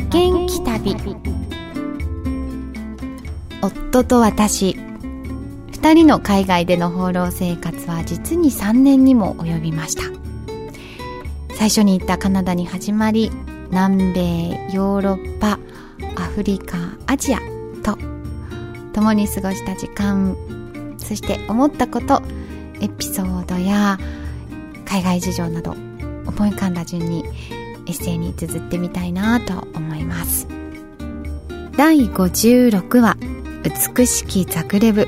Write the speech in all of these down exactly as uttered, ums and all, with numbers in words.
元気旅。夫と私、二人の海外での放浪生活は実にさんねんにも及びました。最初に行ったカナダに始まり、南米、ヨーロッパ、アフリカ、アジアと共に過ごした時間、そして思ったこと、エピソードや海外事情など思い浮かんだ順にエッセイに綴ってみたいなと思います。だいごじゅうろくわ、美しきザグレブ。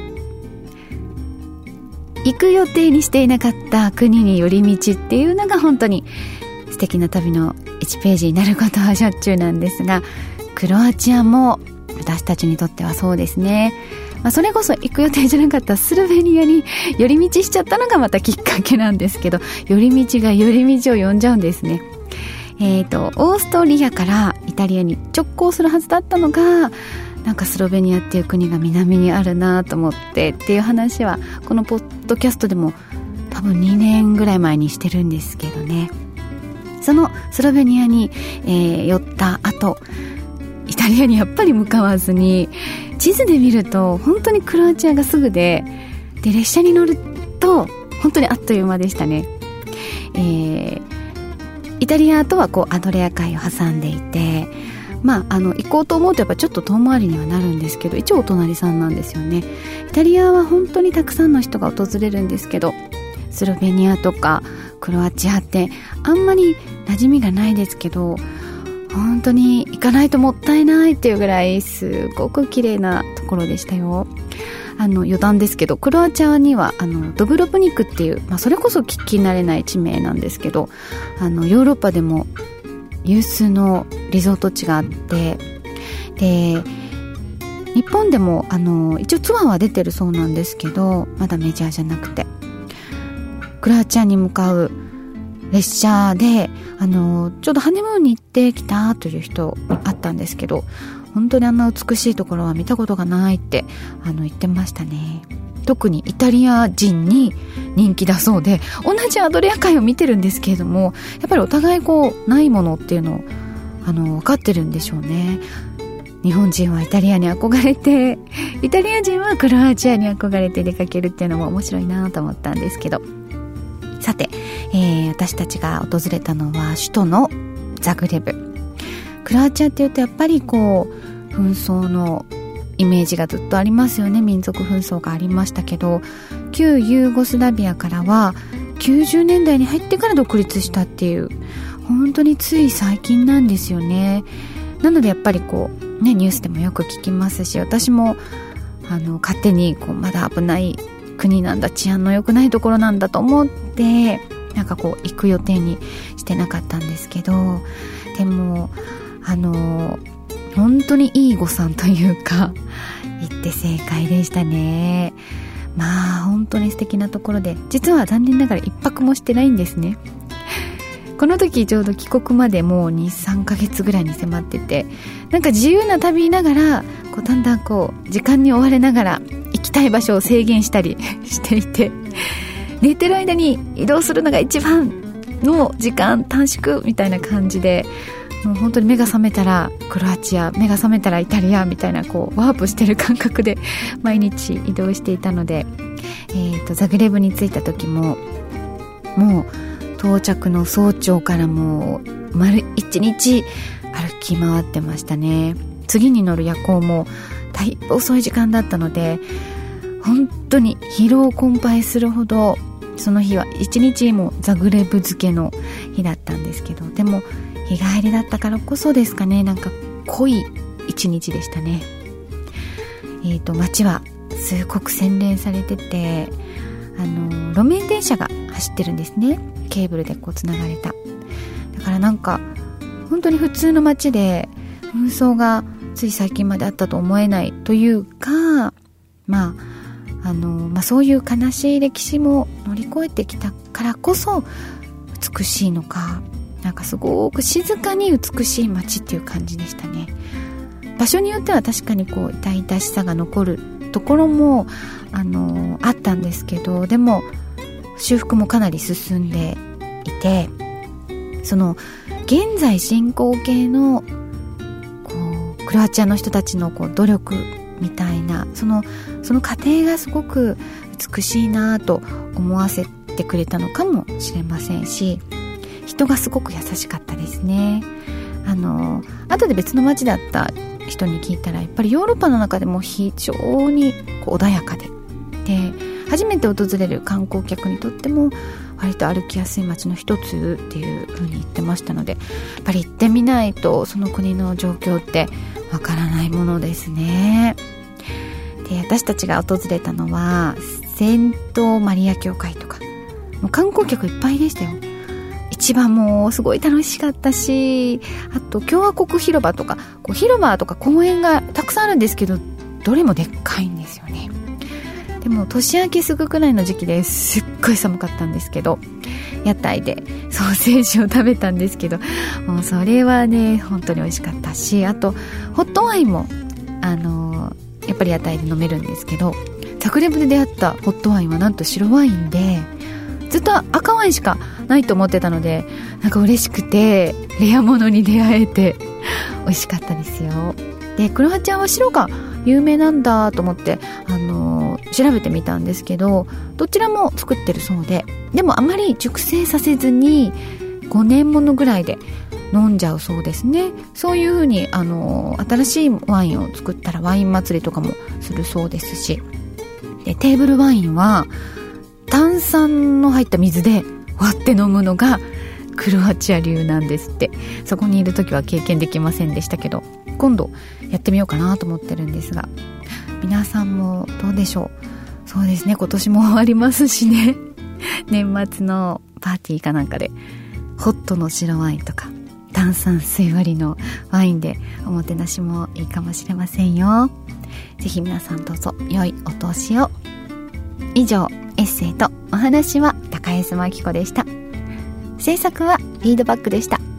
行く予定にしていなかった国に寄り道っていうのが本当に素敵な旅のいちページになることはしょっちゅうなんですが、クロアチアも私たちにとってはそうですね。まあ、それこそ行く予定じゃなかったスロベニアに寄り道しちゃったのがまたきっかけなんですけど、寄り道が寄り道を呼んじゃうんですね。えーと、オーストリアからイタリアに直行するはずだったのが、なんかスロベニアっていう国が南にあるなと思ってっていう話はこのポッドキャストでも多分にねんぐらい前にしてるんですけどね。そのスロベニアに、えー、寄った後、イタリアにやっぱり向かわずに、地図で見ると本当にクロアチアがすぐで、で列車に乗ると本当にあっという間でしたね。えー、イタリアとはこうアドレア海を挟んでいて、まあ、あの行こうと思うとやっぱちょっと遠回りにはなるんですけど、一応お隣さんなんですよね。イタリアは本当にたくさんの人が訪れるんですけど、スロベニアとかクロアチアってあんまり馴染みがないですけど、本当に行かないともったいないっていうぐらいすごく綺麗なところでしたよ。あの余談ですけど、クロアチアにはあのドブロブニクっていう、まあ、それこそ聞き慣れない地名なんですけど、あのヨーロッパでも有数のリゾート地があって、で日本でもあの一応ツアーは出てるそうなんですけど、まだメジャーじゃなくて、クロアチアに向かう列車であのちょうどハネムーンに行ってきたという人に会ったんですけど、本当にあんな美しいところは見たことがないってあの言ってましたね。特にイタリア人に人気だそうで、同じアドレア海を見てるんですけれども、やっぱりお互いこうないものっていうのをあの分かってるんでしょうね。日本人はイタリアに憧れて、イタリア人はクロアチアに憧れて出かけるっていうのも面白いなと思ったんですけど、さて、えー、私たちが訪れたのは首都のザグレブ。クロアチアっていうとやっぱりこう紛争のイメージがずっとありますよね。民族紛争がありましたけど、旧ユーゴスラビアからはきゅうじゅうねんだいに入ってから独立したっていう、本当につい最近なんですよね。なのでやっぱりこうね、ニュースでもよく聞きますし、私もあの勝手にこうまだ危ない国なんだ、治安の良くないところなんだと思って、なんかこう行く予定にしてなかったんですけど、でもあの本当にいい誤算というか、行って正解でしたね。まあ本当に素敵なところで、実は残念ながら一泊もしてないんですね。この時ちょうど帰国までもう にさんかげつぐらいに迫ってて、なんか自由な旅ながらこうだんだんこう時間に追われながら行きたい場所を制限したりしていて、寝てる間に移動するのが一番の時間短縮みたいな感じで、もう本当に目が覚めたらクロアチア、目が覚めたらイタリアみたいな、こうワープしてる感覚で毎日移動していたので、えーと、ザグレブに着いた時ももう到着の早朝からもう丸一日歩き回ってましたね。次に乗る夜行もだいぶ遅い時間だったので、本当に疲労困憊するほど、その日は一日もザグレブ漬けの日だったんですけど、でも日帰りだったからこそですかね、なんか濃い一日でしたね。えーと街はすごく洗練されてて、あの路面電車が走ってるんですね。ケーブルでこうつながれた。だからなんか本当に普通の街で紛争がつい最近まであったと思えないというか、まああのまあ、そういう悲しい歴史も乗り越えてきたからこそ美しいのか、なんかすごく静かに美しい街っていう感じでしたね。場所によっては確かにこう痛々しさが残るところもあのあったんですけど、でも修復もかなり進んでいて、その現在進行形のクロアチアの人たちのこう努力みたいなその、その過程がすごく美しいなと思わせてくれたのかもしれませんし、人がすごく優しかったですね。あの後で別の街だった人に聞いたら、やっぱりヨーロッパの中でも非常にこう穏やかで、で初めて訪れる観光客にとっても割と歩きやすい街の一つっていう風に言ってましたので、やっぱり行ってみないとその国の状況ってわからないものですね。で私たちが訪れたのはセントマリア教会とか、もう観光客いっぱいでしたよ。市場もすごい楽しかったし、あと共和国広場とかこう広場とか公園がたくさんあるんですけど、どれもでっかいんですよね。でも年明けすぐくらいの時期ですっごい寒かったんですけど、屋台でソーセージを食べたんですけど、もうそれはね本当に美味しかったし、あとホットワインもあのー、やっぱり屋台で飲めるんですけど、ザグレブで出会ったホットワインはなんと白ワインで、ずっと赤ワインしかないと思ってたので、なんか嬉しくてレア物に出会えて美味しかったですよ。でクロアチアは白が有名なんだと思って、あのー、調べてみたんですけど、どちらも作ってるそうで、でもあまり熟成させずにごねんものぐらいで飲んじゃうそうですね。そういう風に、あのー、新しいワインを作ったらワイン祭りとかもするそうですし、でテーブルワインは炭酸の入った水で割って飲むのがクロアチア流なんですって。そこにいる時は経験できませんでしたけど、今度やってみようかなと思ってるんですが、皆さんもどうでしょう。そうですね、今年も終わりますしね年末のパーティーかなんかでホットの白ワインとか炭酸水割りのワインでおもてなしもいいかもしれませんよ。ぜひ皆さんどうぞ良いお年を。以上、エッセイとお話は高安真紀子でした。制作はフィードバックでした。